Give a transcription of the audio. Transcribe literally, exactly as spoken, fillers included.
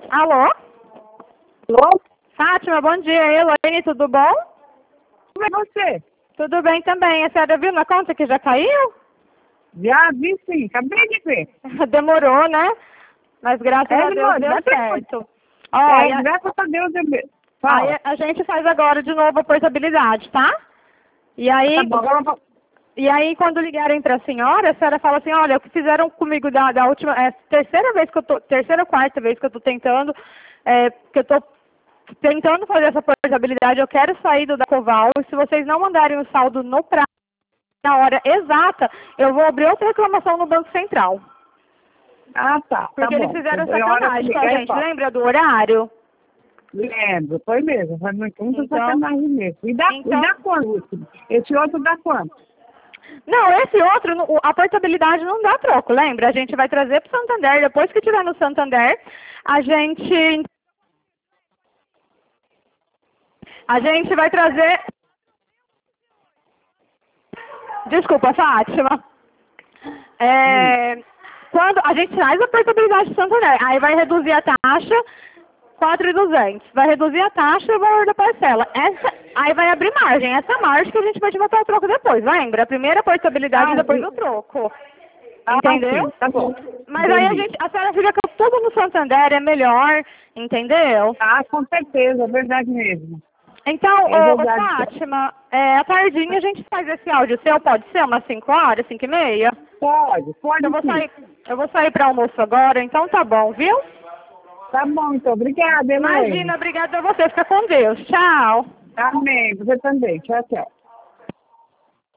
Alô? Alô? Fátima, bom dia. Elaine, tudo bom? Como é você? Tudo bem também. A senhora viu na conta que já caiu? Já vi sim, acabei de ver. Demorou, né? Mas graças É, a Deus demorou, deu já tem certo. Ó, É, e a, graças a Deus eu vi. aí Fala. a gente faz agora de novo a portabilidade, tá? E Tá aí, bom, agora eu vou... e aí quando ligarem para a senhora, a senhora fala assim, olha, o que fizeram comigo da, da última, é terceira vez que eu tô, terceira ou quarta vez que eu tô tentando, é, que eu tô tentando fazer essa portabilidade, eu quero sair do da Coval, e se vocês não mandarem o saldo no prazo, na hora exata, eu vou abrir outra reclamação no Banco Central. Ah, tá, tá Porque eles bom. fizeram Então, a hora que sacanagem com a ligar, eu gente, falo. lembra do horário? Lembro, foi mesmo, foi muito, muito Então, sacanagem mesmo. E dá, então, e dá quanto? Esse outro dá quanto? não, esse outro, no- a portabilidade não dá troco, lembra? A gente vai trazer para o Santander, depois que tiver no Santander, a gente, a gente vai trazer, desculpa, Fátima, Hum. é, quando a gente traz a portabilidade do Santander, aí vai reduzir a taxa, quatro mil e duzentos. Vai reduzir a taxa e o valor da parcela. Essa, aí vai abrir margem. Essa margem que a gente vai te botar o troco depois, lembra? A primeira portabilidade e Ah, depois e- o troco. ah, Entendeu? sim, tá bom. Mas aí a Entendi. gente, a senhora fica com tudo no Santander, é melhor, entendeu? Ah, com certeza, é verdade mesmo. Então, É ô, ô verdade. Fátima, é, à tardinha a gente faz esse áudio seu, pode ser umas cinco horas, cinco e meia? Pode, pode Eu vou sim. sair, eu vou sair para almoço agora, então tá bom, viu? Tá bom, então. Obrigada, Elaine. Imagina, obrigada a você, fica com Deus, tchau. Amém. Você também. Tchau, tchau.